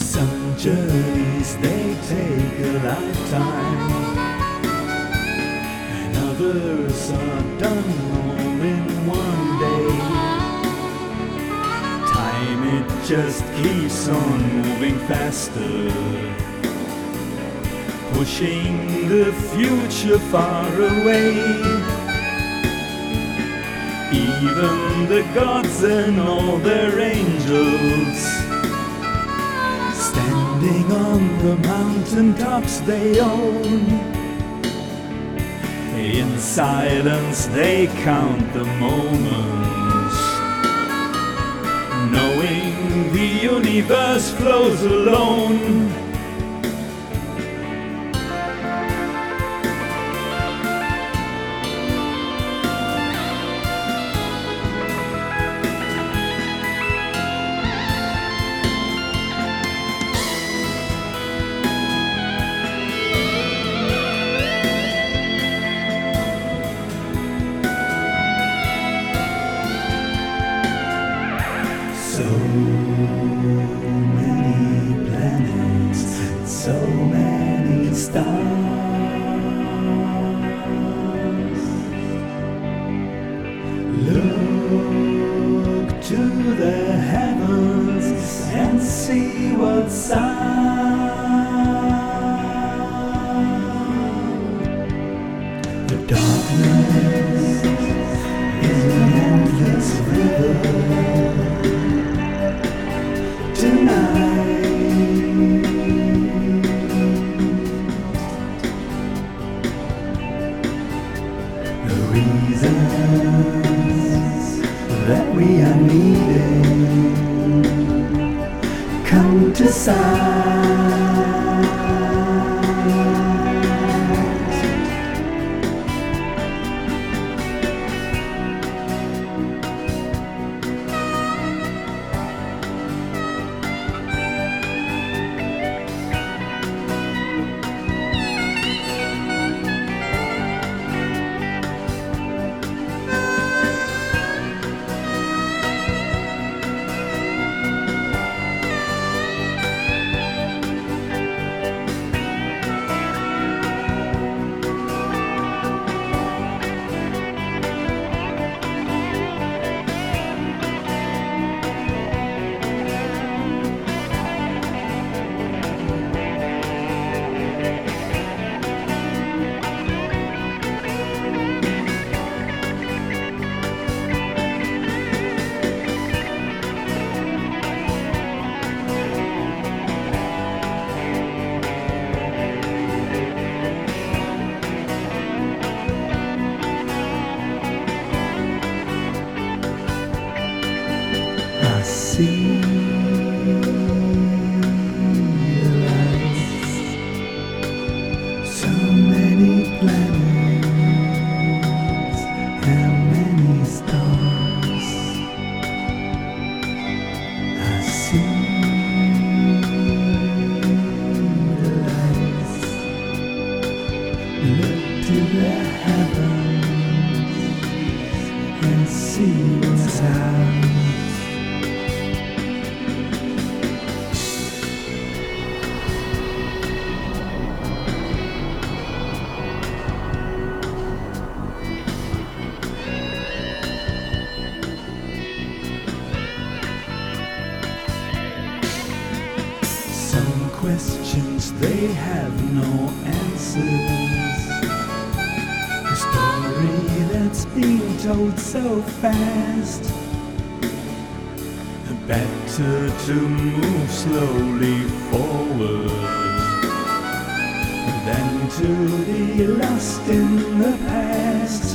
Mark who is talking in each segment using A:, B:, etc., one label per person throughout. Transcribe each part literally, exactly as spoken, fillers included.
A: Some journeys they take a lifetime, and others are done all in one day. Time, it just keeps on moving faster, pushing the future far away. Even the gods and all their angels, standing on the mountain tops they own, in silence they count the moments, knowing the universe flows alone. So many planets and so many stars. Look to the heavens and see what's out. The darkness is an endless river. The reasons that we are needing come to sight. I see the lights, so many planets and many stars. I see the lights, look to the heavens and see what's out. Some questions, they have no answers. A story that's being told so fast. Better to move slowly forward than to be lost in the past.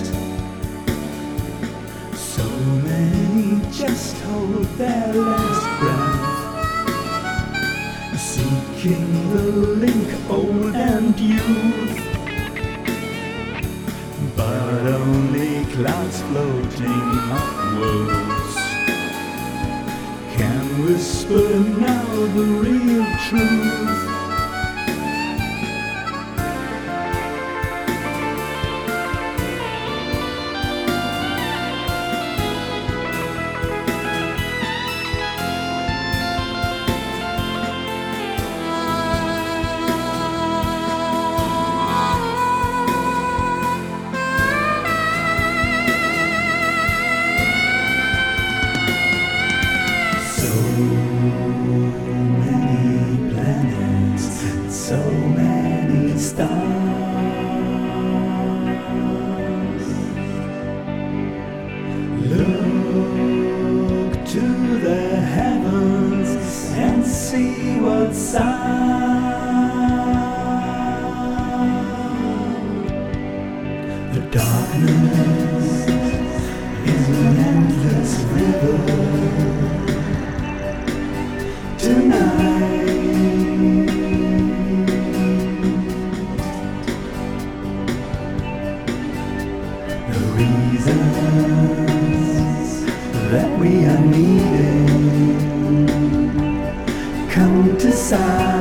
A: So many just hold their last breath, seeking the link, old and youth, but only clouds floating upwards can whisper now the real truth. side.